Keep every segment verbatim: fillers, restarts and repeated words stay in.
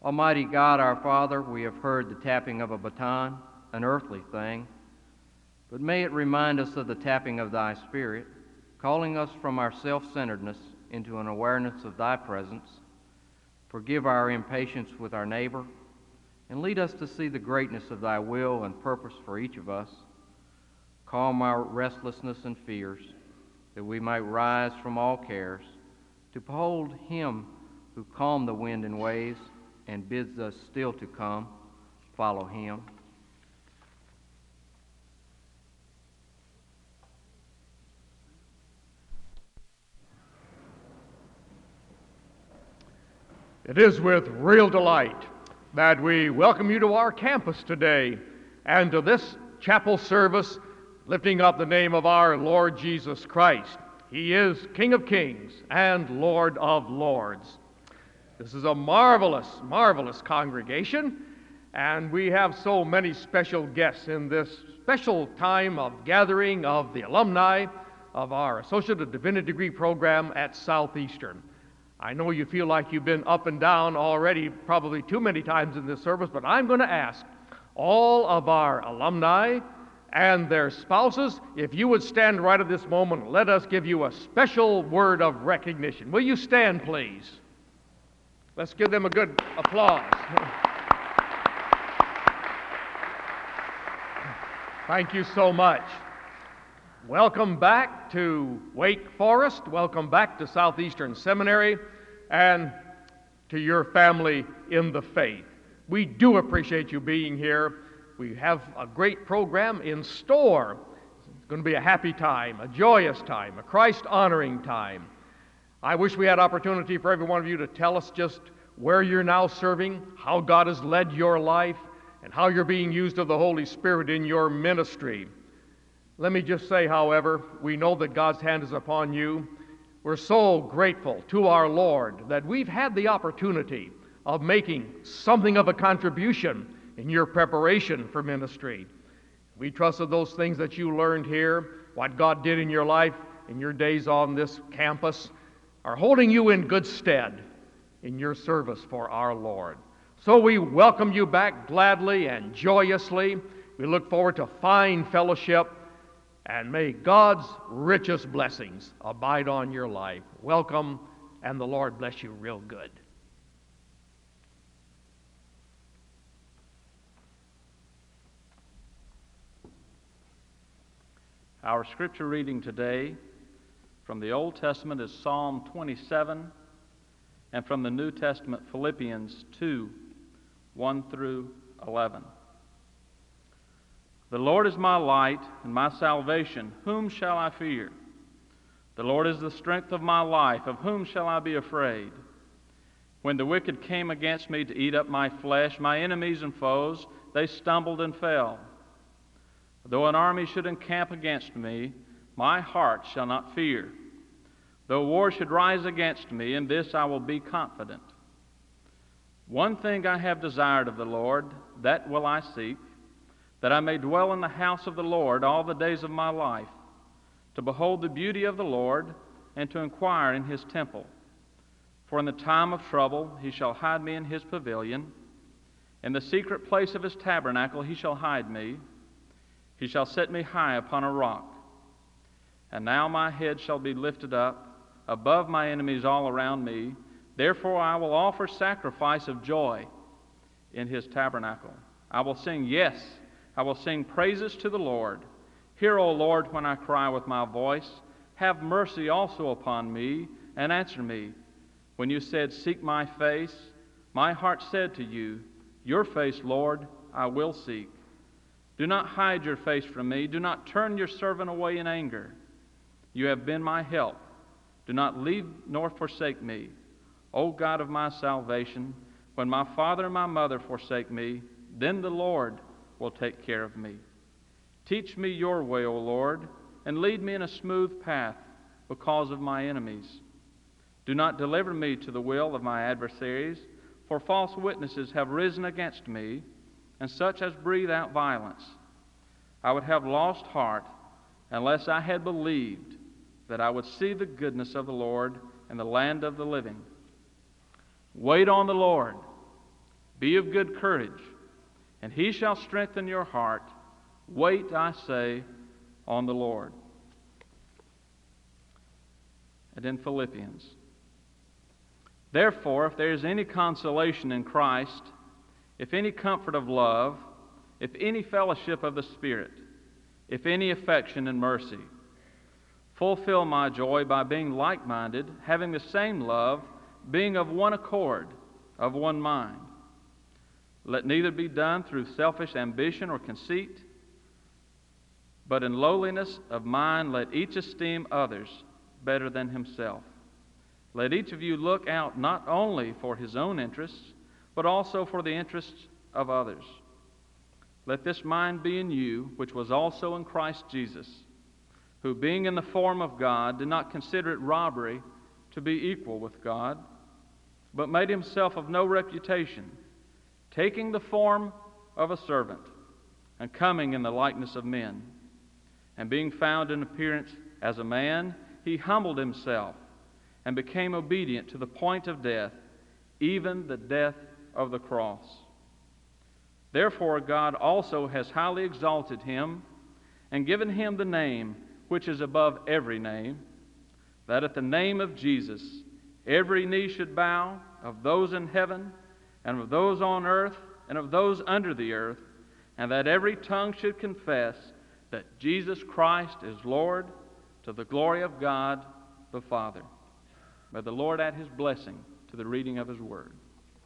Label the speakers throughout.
Speaker 1: Almighty God, our Father, we have heard the tapping of a baton, an earthly thing, but may it remind us of the tapping of thy Spirit, calling us from our self-centeredness into an awareness of thy presence. Forgive our impatience with our neighbor, and lead us to see the greatness of thy will and purpose for each of us. Calm our restlessness and fears, that we might rise from all cares, to behold him who calmed the wind and waves, and bids us still to come, follow him.
Speaker 2: It is with real delight that we welcome you to our campus today and to this chapel service lifting up the name of our Lord Jesus Christ. He is King of Kings and Lord of Lords. This is a marvelous, marvelous congregation, and we have so many special guests in this special time of gathering of the alumni of our Associate of Divinity degree program at Southeastern. I know you feel like you've been up and down already, probably too many times in this service, but I'm going to ask all of our alumni and their spouses, if you would stand right at this moment, let us give you a special word of recognition. Will you stand, please? Let's give them a good applause. Thank you so much. Welcome back to Wake Forest. Welcome back to Southeastern Seminary and to your family in the faith. We do appreciate you being here. We have a great program in store. It's going to be a happy time, a joyous time, a Christ-honoring time. I wish we had opportunity for every one of you to tell us just where you're now serving, how God has led your life, and how you're being used of the Holy Spirit in your ministry. Let me just say, however, we know that God's hand is upon you. We're so grateful to our Lord that we've had the opportunity of making something of a contribution in your preparation for ministry. We trust that those things that you learned here, what God did in your life, in your days on this campus, are holding you in good stead in your service for our Lord. So we welcome you back gladly and joyously. We look forward to fine fellowship, and may God's richest blessings abide on your life. Welcome, and the Lord bless you real good.
Speaker 3: Our scripture reading today from the Old Testament is Psalm twenty-seven, and from the New Testament, Philippians two, one through eleven. The Lord is my light and my salvation. Whom shall I fear? The Lord is the strength of my life. Of whom shall I be afraid? When the wicked came against me to eat up my flesh, my enemies and foes, they stumbled and fell. Though an army should encamp against me, my heart shall not fear. Though war should rise against me, in this I will be confident. One thing I have desired of the Lord, that will I seek, that I may dwell in the house of the Lord all the days of my life, to behold the beauty of the Lord, and to inquire in his temple. For in the time of trouble he shall hide me in his pavilion. In the secret place of his tabernacle he shall hide me. He shall set me high upon a rock. And now my head shall be lifted up above my enemies all around me. Therefore I will offer sacrifice of joy in his tabernacle. I will sing, yes, I will sing praises to the Lord. Hear, O Lord, when I cry with my voice. Have mercy also upon me, and answer me. When you said, seek my face, my heart said to you, your face, Lord, I will seek. Do not hide your face from me. Do not turn your servant away in anger. You have been my help. Do not leave nor forsake me. O God of my salvation, when my father and my mother forsake me, then the Lord will take care of me. Teach me your way, O Lord, and lead me in a smooth path because of my enemies. Do not deliver me to the will of my adversaries, for false witnesses have risen against me, and such as breathe out violence. I would have lost heart unless I had believed that I would see the goodness of the Lord in the land of the living. Wait on the Lord. Be of good courage, and he shall strengthen your heart. Wait, I say, on the Lord. And in Philippians, therefore, if there is any consolation in Christ, if any comfort of love, if any fellowship of the Spirit, if any affection and mercy, fulfill my joy by being like-minded, having the same love, being of one accord, of one mind. Let neither be done through selfish ambition or conceit, but in lowliness of mind let each esteem others better than himself. Let each of you look out not only for his own interests, but also for the interests of others. Let this mind be in you, which was also in Christ Jesus, who being in the form of God did not consider it robbery to be equal with God, but made himself of no reputation, taking the form of a servant, and coming in the likeness of men. And being found in appearance as a man, he humbled himself, and became obedient to the point of death, even the death of the cross. Therefore God also has highly exalted him, and given him the name which is above every name, that at the name of Jesus every knee should bow, of those in heaven, and of those on earth, and of those under the earth, and that every tongue should confess that Jesus Christ is Lord, to the glory of God the Father. May the Lord add his blessing to the reading of his word.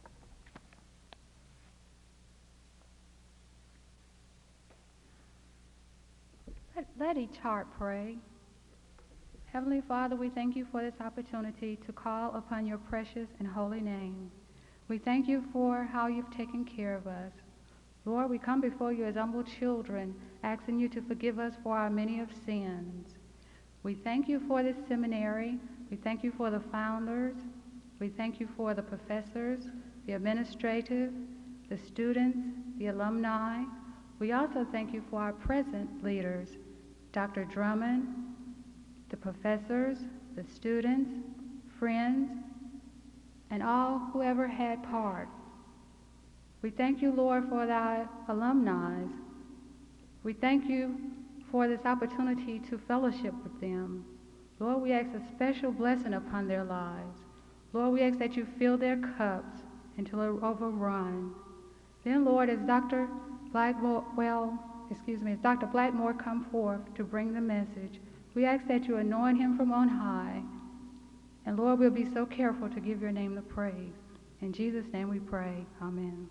Speaker 4: Let, let each heart pray. Heavenly Father, we thank you for this opportunity to call upon your precious and holy name. We thank you for how you've taken care of us. Lord, we come before you as humble children, asking you to forgive us for our many of sins. We thank you for this seminary. We thank you for the founders. We thank you for the professors, the administrative, the students, the alumni. We also thank you for our present leaders, Doctor Drummond, the professors, the students, friends, and all who ever had part. We thank you, Lord, for thy alumni. We thank you for this opportunity to fellowship with them. Lord, we ask a special blessing upon their lives. Lord, we ask that you fill their cups until they overrun. Then, Lord, as Doctor Blackmore, well, excuse me, as Doctor Blackmore come forth to bring the message, we ask that you anoint him from on high. And Lord, we'll be so careful to give your name the praise. In Jesus' name we pray. Amen.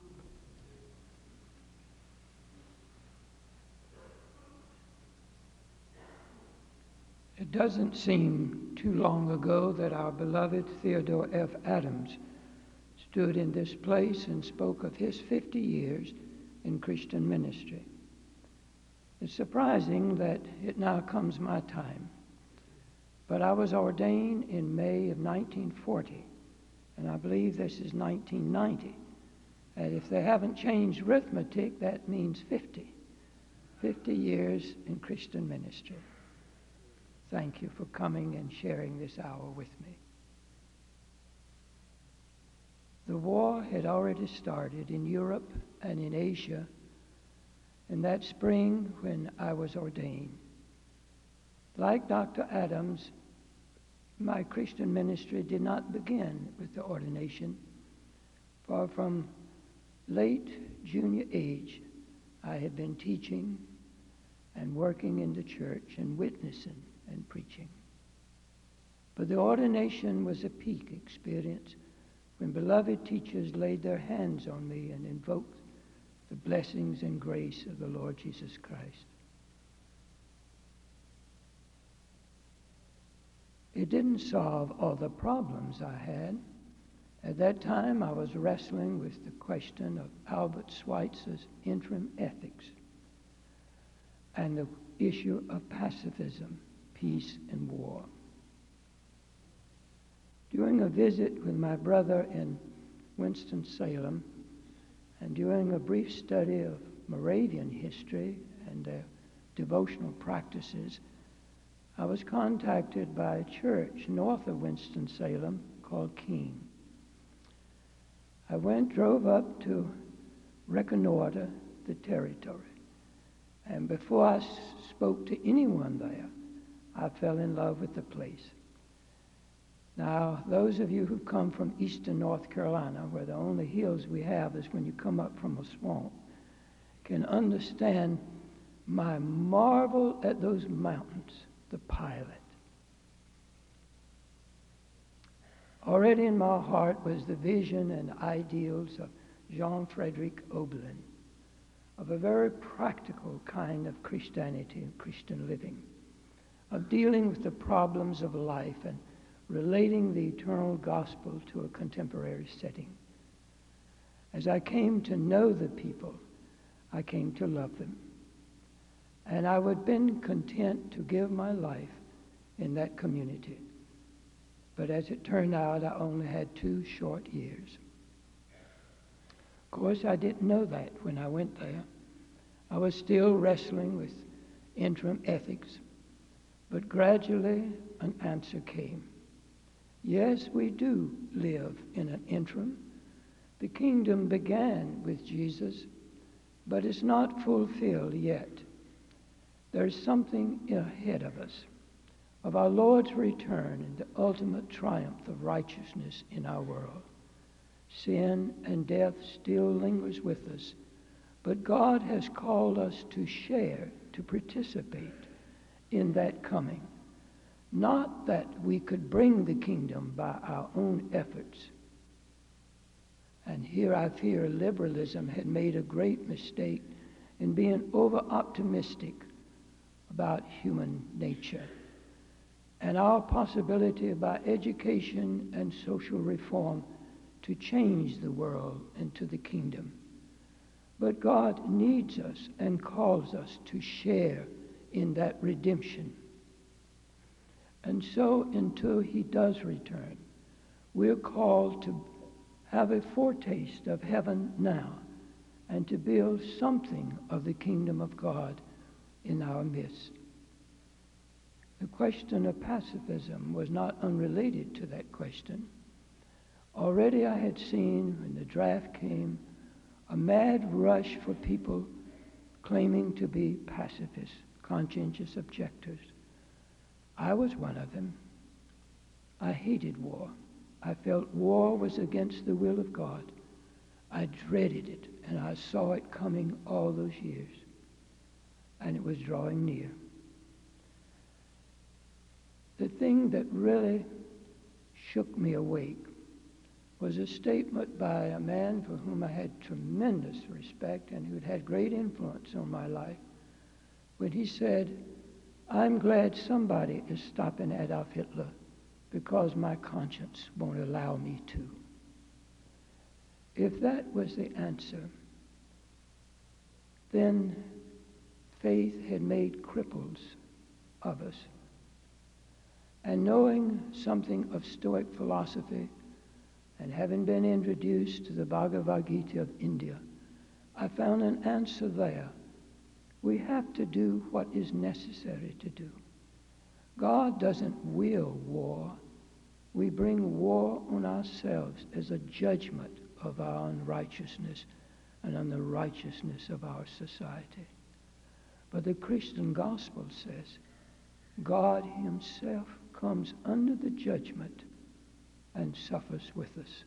Speaker 5: It doesn't seem too long ago that our beloved Theodore F. Adams stood in this place and spoke of his fifty years in Christian ministry. It's surprising that it now comes my time. But I was ordained in May of nineteen forty, and I believe this is nineteen ninety. And if they haven't changed arithmetic, that means fifty. fifty years in Christian ministry. Thank you for coming and sharing this hour with me. The war had already started in Europe and in Asia in that spring when I was ordained. Like Doctor Adams, my Christian ministry did not begin with the ordination, for from late junior age I had been teaching and working in the church and witnessing and preaching. But the ordination was a peak experience when beloved teachers laid their hands on me and invoked the blessings and grace of the Lord Jesus Christ. It didn't solve all the problems I had. At that time, I was wrestling with the question of Albert Schweitzer's interim ethics and the issue of pacifism, peace and war. During a visit with my brother in Winston-Salem, and during a brief study of Moravian history and their devotional practices, I was contacted by a church north of Winston-Salem called Keene. I went, drove up to reconnoiter the territory. And before I s- spoke to anyone there, I fell in love with the place. Now, those of you who come from eastern North Carolina, where the only hills we have is when you come up from a swamp, can understand my marvel at those mountains, the Pilot. Already in my heart was the vision and ideals of Jean-Frédéric Oberlin, of a very practical kind of Christianity and Christian living, of dealing with the problems of life and relating the eternal gospel to a contemporary setting. As I came to know the people, I came to love them. And I would have been content to give my life in that community. But as it turned out, I only had two short years. Of course, I didn't know that when I went there. I was still wrestling with interim ethics. But gradually, an answer came. Yes, we do live in an interim. The kingdom began with Jesus, but it's not fulfilled yet. There's something ahead of us, of our Lord's return and the ultimate triumph of righteousness in our world. Sin and death still lingers with us, but God has called us to share, to participate in that coming. Not that we could bring the kingdom by our own efforts. And here I fear liberalism had made a great mistake in being over-optimistic about human nature and our possibility by education and social reform to change the world into the kingdom. But God needs us and calls us to share in that redemption. And so until he does return, we're called to have a foretaste of heaven now and to build something of the kingdom of God in our midst. The question of pacifism was not unrelated to that question. Already I had seen, when the draft came, a mad rush for people claiming to be pacifists, conscientious objectors. I was one of them. I hated war. I felt war was against the will of God. I dreaded it, and I saw it coming all those years. And it was drawing near. The thing that really shook me awake was a statement by a man for whom I had tremendous respect and who'd had great influence on my life, when he said, "I'm glad somebody is stopping Adolf Hitler because my conscience won't allow me to." If that was the answer, then faith had made cripples of us. And knowing something of Stoic philosophy and having been introduced to the Bhagavad Gita of India, I found an answer there. We have to do what is necessary to do. God doesn't will war. We bring war on ourselves as a judgment of our unrighteousness and on the righteousness of our society. But the Christian gospel says God himself comes under the judgment and suffers with us.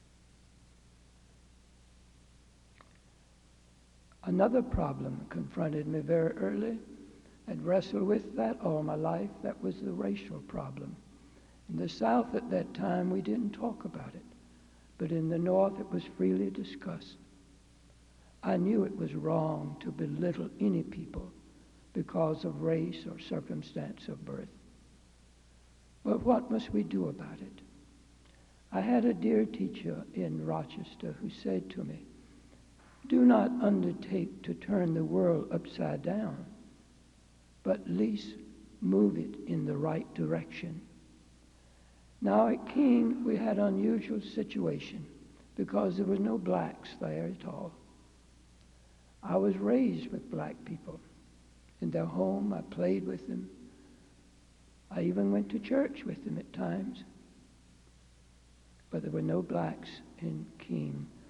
Speaker 5: Another problem confronted me very early. I'd wrestled with that all my life. That was the racial problem. In the South at that time, we didn't talk about it. But in the North, it was freely discussed. I knew it was wrong to belittle any people because of race or circumstance of birth. But what must we do about it? I had a dear teacher in Rochester who said to me, "Do not undertake to turn the world upside down, but at least move it in the right direction." Now at King, we had an unusual situation because there was no blacks there at all. I was raised with black people. In their home, I played with them. I even went to church with them at times. But there were no blacks in King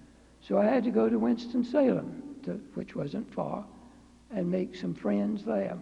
Speaker 5: So I had to go to Winston-Salem, to, which wasn't far, and make some friends there.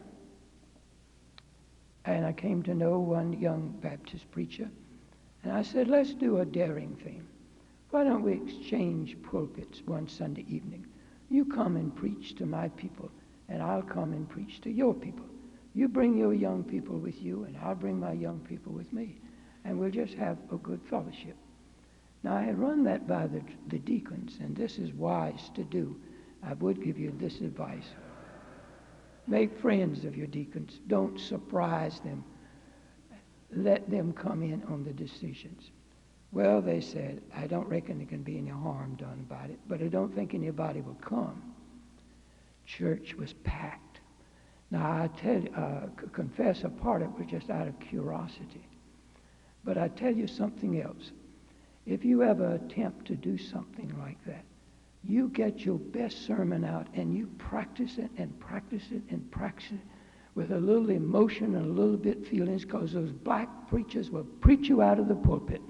Speaker 5: And I came to know one young Baptist preacher. And I said, let's do a daring thing. Why don't we exchange pulpits one Sunday evening? You come and preach to my people, and I'll come and preach to your people. You bring your young people with you, and I'll bring my young people with me. And we'll just have a good fellowship. Now, I had run that by the, the deacons, and this is wise to do. I would give you this advice. Make friends of your deacons. Don't surprise them. Let them come in on the decisions. Well, they said, I don't reckon there can be any harm done about it, but I don't think anybody will come. Church was packed. Now, I tell, uh, confess a part of it was just out of curiosity. But I tell you something else. If you ever attempt to do something like that, you get your best sermon out and you practice it and practice it and practice it with a little emotion and a little bit feelings, because those black preachers will preach you out of the pulpit.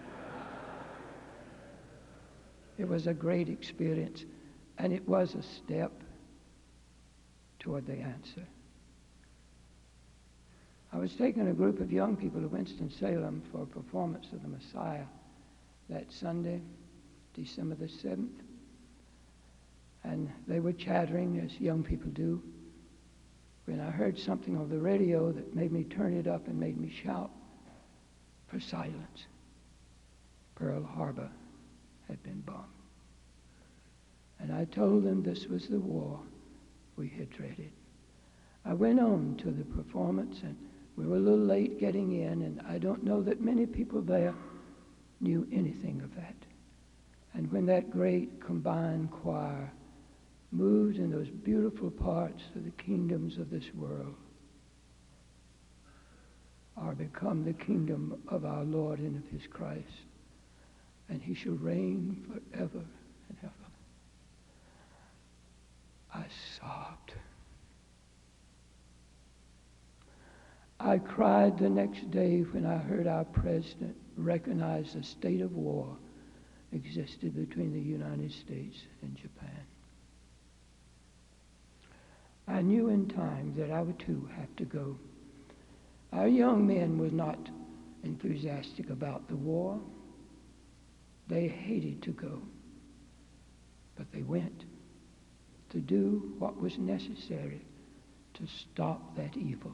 Speaker 5: It was a great experience, and it was a step toward the answer. I was taking a group of young people to Winston-Salem for a performance of the Messiah that Sunday, December the seventh. And they were chattering, as young people do, when I heard something on the radio that made me turn it up and made me shout for silence. Pearl Harbor had been bombed. And I told them this was the war we had dreaded. I went on to the performance, and we were a little late getting in, and I don't know that many people there knew anything of that. And when that great combined choir moved in those beautiful parts of the kingdoms of this world are become the kingdom of our Lord and of his Christ, and he shall reign forever and ever. I sobbed. I cried the next day when I heard our president recognize the state of war existed between the United States and Japan. I knew in time that I would too have to go. Our young men were not enthusiastic about the war. They hated to go, but they went to do what was necessary to stop that evil.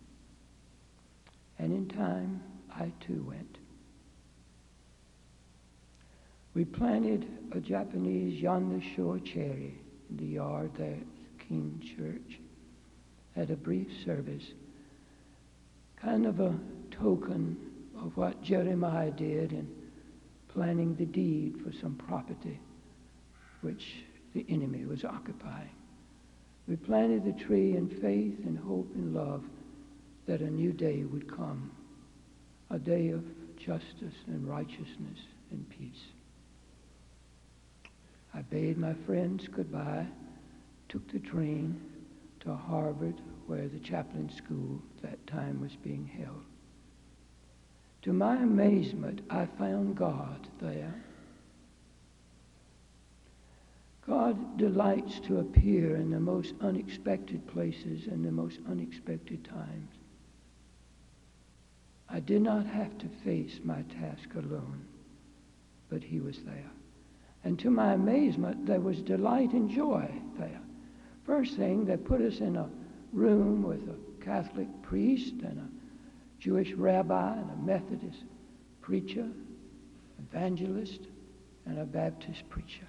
Speaker 5: And in time, I too went. We planted a Japanese yonder shore cherry in the yard there at King Church, had a brief service, kind of a token of what Jeremiah did in planning the deed for some property which the enemy was occupying. We planted the tree in faith and hope and love that a new day would come, a day of justice and righteousness and peace. I bade my friends goodbye, took the train to Harvard, where the chaplain school at that time was being held. To my amazement, I found God there. God delights to appear in the most unexpected places and the most unexpected times. I did not have to face my task alone, but he was there. And to my amazement, there was delight and joy there. First thing, they put us in a room with a Catholic priest and a Jewish rabbi and a Methodist preacher, evangelist, and a Baptist preacher.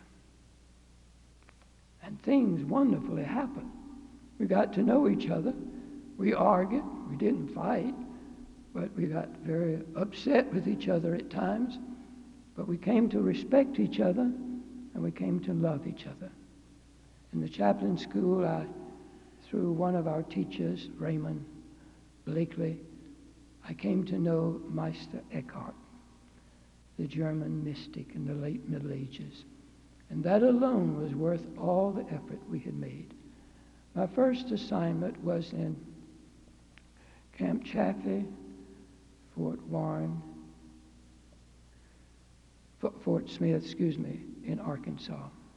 Speaker 5: And things wonderfully happened. We got to know each other. We argued. We didn't fight, but we got very upset with each other at times. But we came to respect each other, and we came to love each other. In the chaplain school, I, through one of our teachers, Raymond Blakely, I came to know Meister Eckhart, the German mystic in the late Middle Ages. And that alone was worth all the effort we had made. My first assignment was in Camp Chaffee, Fort Warren, Fort Smith, excuse me, in Arkansas.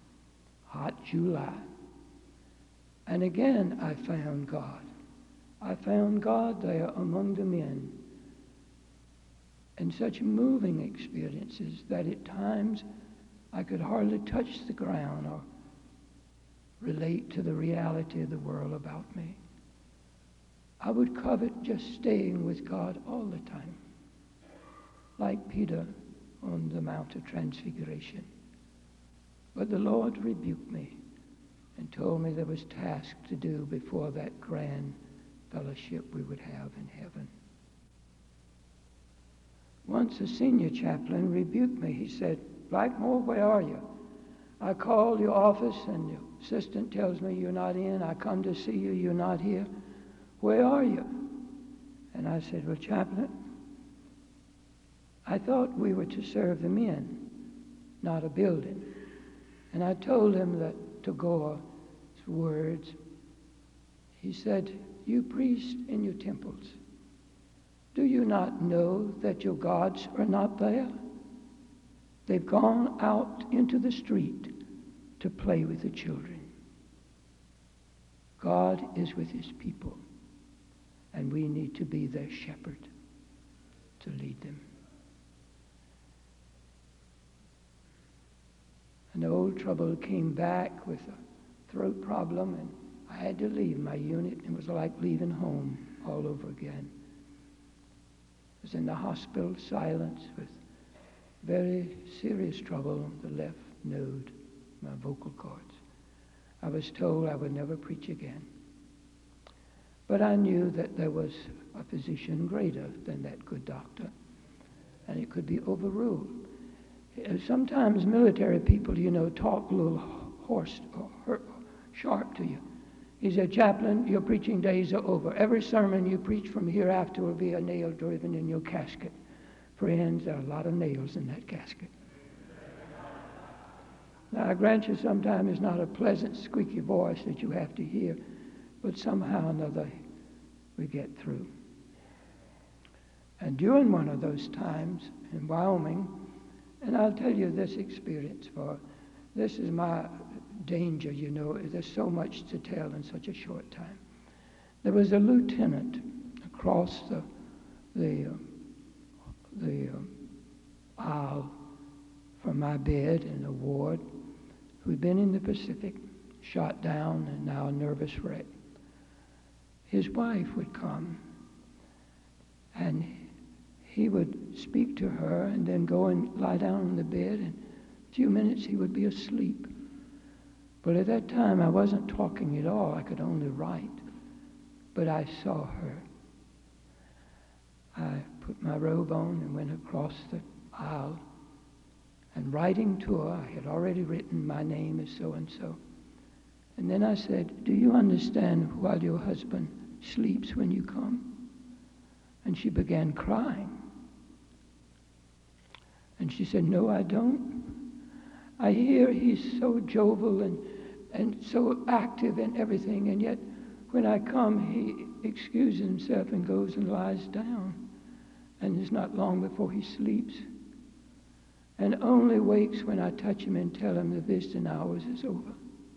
Speaker 5: July. And again I found God. I found God there among the men. And such moving experiences that at times I could hardly touch the ground or relate to the reality of the world about me. I would covet just staying with God all the time, like Peter on the Mount of Transfiguration. But the Lord rebuked me and told me there was tasks to do before that grand fellowship we would have in heaven. Once a senior chaplain rebuked me. He said, "Blackmore, where are you? I call your office and the assistant tells me you're not in. I come to see you, you're not here. Where are you?" And I said, "Well, chaplain, I thought we were to serve the men, not a building." And I told him that Tagore's words. He said, "You priests in your temples, do you not know that your gods are not there? They've gone out into the street to play with the children. God is with his people, and we need to be their shepherd to lead them." An old trouble came back with a throat problem, and I had to leave my unit. It was like leaving home all over again. I was in the hospital, silence, with very serious trouble on the left node, my vocal cords. I was told I would never preach again. But I knew that there was a physician greater than that good doctor, and it could be overruled. Sometimes military people, you know, talk a little hoarse or hurt, sharp to you. He said, "Chaplain, your preaching days are over. Every sermon you preach from hereafter will be a nail driven in your casket." Friends, there are a lot of nails in that casket. Now, I grant you sometimes it's not a pleasant, squeaky voice that you have to hear, but somehow or another we get through. And during one of those times in Wyoming, and I'll tell you this experience, for this is my danger, you know. There's so much to tell in such a short time. There was a lieutenant across the the uh, the uh, aisle from my bed in the ward who'd been in the Pacific, shot down, and now a nervous wreck. His wife would come, and he would speak to her and then go and lie down on the bed, and a few minutes he would be asleep. But at that time I wasn't talking at all. I could only write. But I saw her. I put my robe on and went across the aisle, and writing to her, I had already written, "My name is so-and-so." And then I said, "Do you understand while your husband sleeps when you come?" And she began crying. And she said, "No, I don't. I hear he's so jovial and, and so active and everything, and yet when I come, he excuses himself and goes and lies down. And it's not long before he sleeps, and only wakes when I touch him and tell him the visiting hours is over."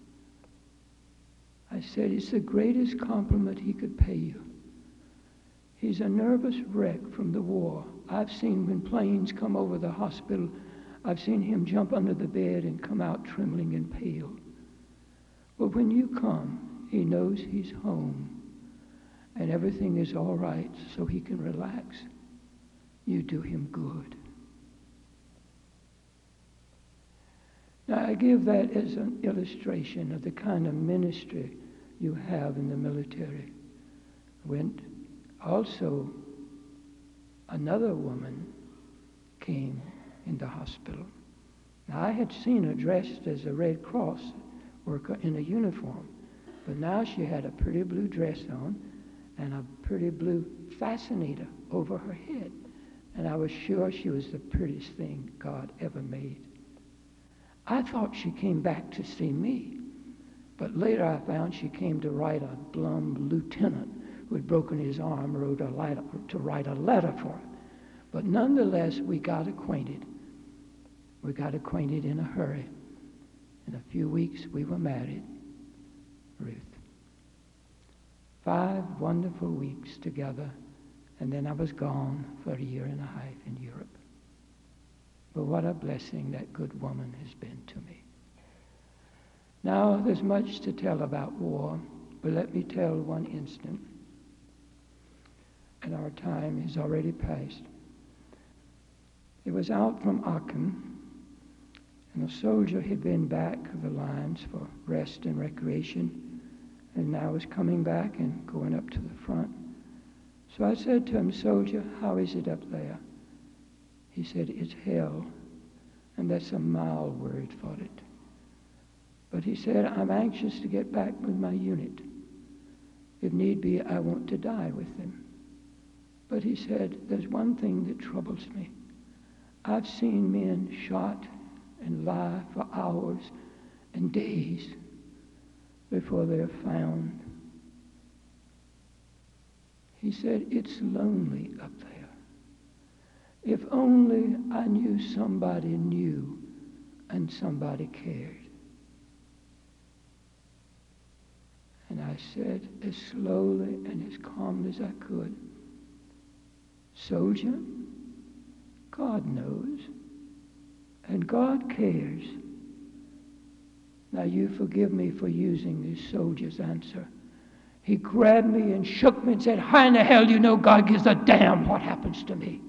Speaker 5: I said, "It's the greatest compliment he could pay you. He's a nervous wreck from the war. I've seen when planes come over the hospital, I've seen him jump under the bed and come out trembling and pale. But when you come, he knows he's home and everything is all right, so he can relax. You do him good." Now, I give that as an illustration of the kind of ministry you have in the military. When also another woman came in the hospital. Now, I had seen her dressed as a Red Cross worker in a uniform, but now she had a pretty blue dress on and a pretty blue fascinator over her head, and I was sure she was the prettiest thing God ever made. I thought she came back to see me, but later I found she came to write a glum lieutenant who had broken his arm, wrote a letter, to write a letter for him. But nonetheless, we got acquainted. We got acquainted in a hurry. In a few weeks, we were married, Ruth. Five wonderful weeks together, and then I was gone for a year and a half in Europe. But what a blessing that good woman has been to me. Now, there's much to tell about war, but let me tell one instant, and our time is already past. It was out from Aachen, and a soldier had been back of the lines for rest and recreation, and now was coming back and going up to the front. So I said to him, "Soldier, how is it up there?" He said, "It's hell," and that's a mild word for it. But he said, "I'm anxious to get back with my unit. If need be, I want to die with them." But he said, "There's one thing that troubles me. I've seen men shot and lie for hours and days before they're found." He said, "It's lonely up there. If only I knew somebody knew and somebody cared." And I said as slowly and as calmly as I could, "Soldier, God knows, and God cares." Now you forgive me for using this soldier's answer. He grabbed me and shook me and said, "How in the hell do you know God gives a damn what happens to me?"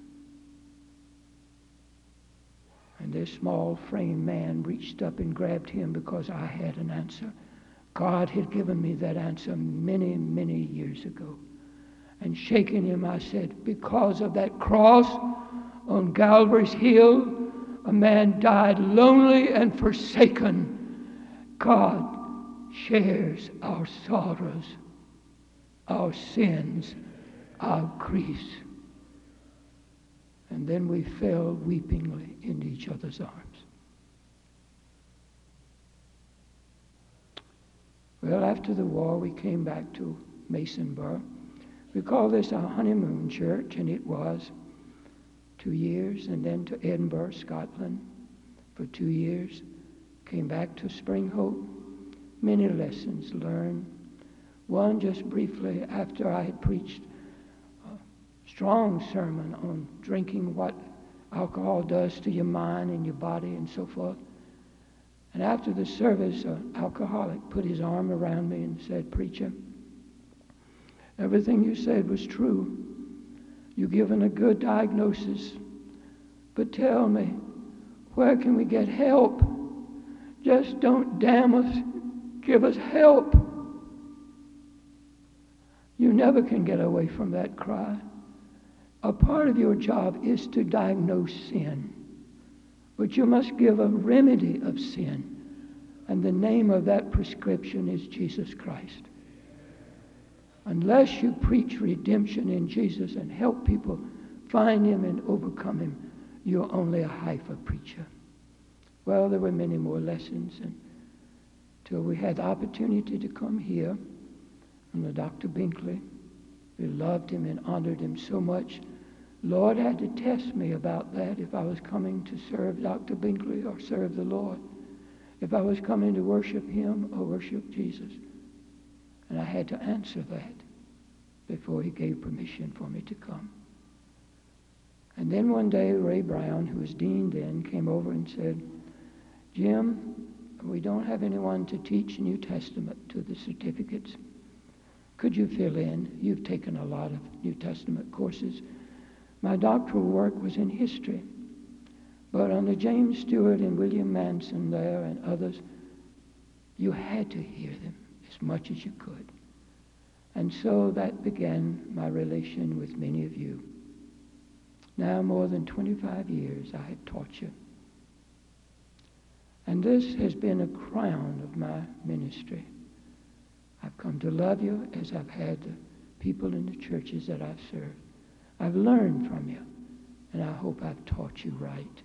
Speaker 5: And this small frame man reached up and grabbed him because I had an answer. God had given me that answer many, many years ago. And shaking him, I said, "Because of that cross on Calvary's hill, a man died lonely and forsaken. God shares our sorrows, our sins, our griefs." And then we fell weepingly into each other's arms. Well, after the war, we came back to Masonboro. We call this our honeymoon church, and it was two years, and then to Edinburgh, Scotland for two years. Came back to Spring Hope. Many lessons learned. One, just briefly, after I had preached a strong sermon on drinking, what alcohol does to your mind and your body and so forth. And after the service, an alcoholic put his arm around me and said, "Preacher, everything you said was true. You've given a good diagnosis. But tell me, where can we get help? Just don't damn us. Give us help." You never can get away from that cry. A part of your job is to diagnose sin. But you must give a remedy of sin. And the name of that prescription is Jesus Christ. Unless you preach redemption in Jesus and help people find him and overcome him, you're only a Haifa preacher. Well, there were many more lessons until we had the opportunity to come here. And Doctor Binkley, we loved him and honored him so much. Lord had to test me about that, if I was coming to serve Doctor Binkley or serve the Lord, if I was coming to worship him or worship Jesus. And I had to answer that before he gave permission for me to come. And then one day, Ray Brown, who was dean then, came over and said, "Jim, we don't have anyone to teach New Testament to the certificates. Could you fill in? You've taken a lot of New Testament courses. My doctoral work was in history. But under James Stewart and William Manson there and others, you had to hear them as much as you could." And so that began my relation with many of you. Now more than twenty-five years I have taught you. And this has been a crown of my ministry. I've come to love you as I've had the people in the churches that I've served. I've learned from you, and I hope I've taught you right.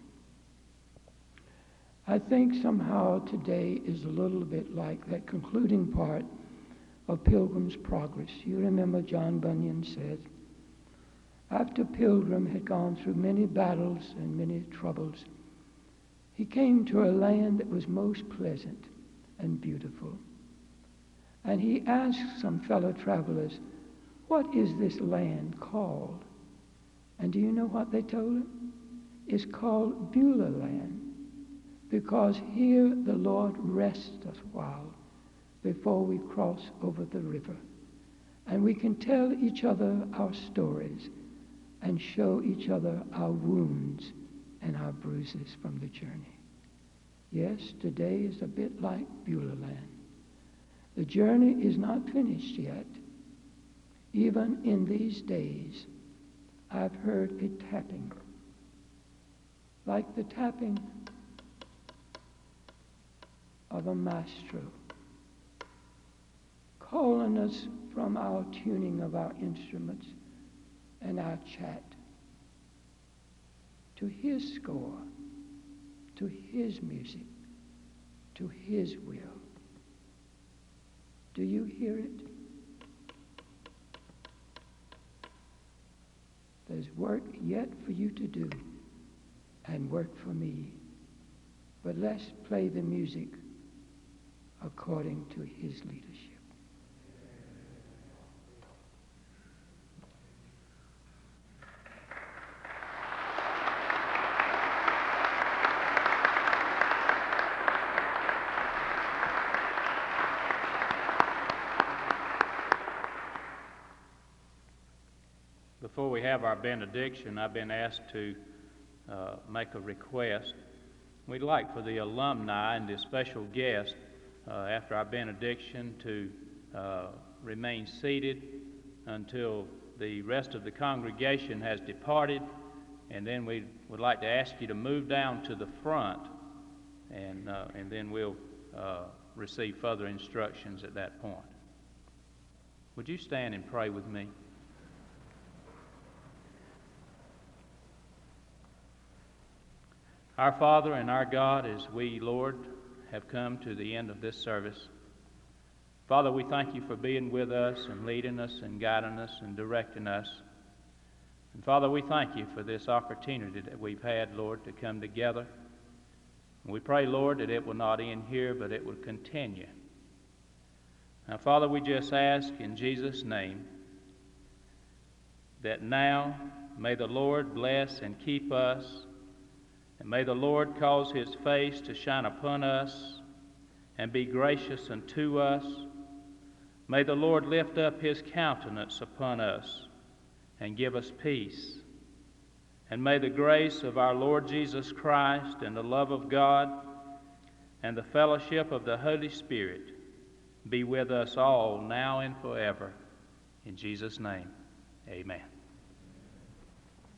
Speaker 5: I think somehow today is a little bit like that concluding part of Pilgrim's Progress. You remember John Bunyan said, after Pilgrim had gone through many battles and many troubles, he came to a land that was most pleasant and beautiful. And he asked some fellow travelers, "What is this land called?" And do you know what they told him? It's called Beulah land, because here the Lord rests us a while before we cross over the river. And we can tell each other our stories and show each other our wounds and our bruises from the journey. Yes, today is a bit like Beulah land. The journey is not finished yet. Even in these days, I've heard a tapping, like the tapping of a maestro, calling us from our tuning of our instruments and our chat to his score, to his music, to his will. Do you hear it? There's work yet for you to do and work for me. But let's play the music according to his leadership.
Speaker 3: Before we have our benediction, I've been asked to uh, make a request. We'd like for the alumni and the special guest uh, after our benediction to uh, remain seated until the rest of the congregation has departed, and then we would like to ask you to move down to the front, and, uh, and then we'll uh, receive further instructions at that point. Would you stand and pray with me? Our Father and our God, as we, Lord, have come to the end of this service, Father, we thank you for being with us and leading us and guiding us and directing us. And Father, we thank you for this opportunity that we've had, Lord, to come together. And we pray, Lord, that it will not end here, but it will continue. Now, Father, we just ask in Jesus' name that now may the Lord bless and keep us. And may the Lord cause his face to shine upon us and be gracious unto us. May the Lord lift up his countenance upon us and give us peace. And may the grace of our Lord Jesus Christ and the love of God and the fellowship of the Holy Spirit be with us all now and forever. In Jesus' name, amen.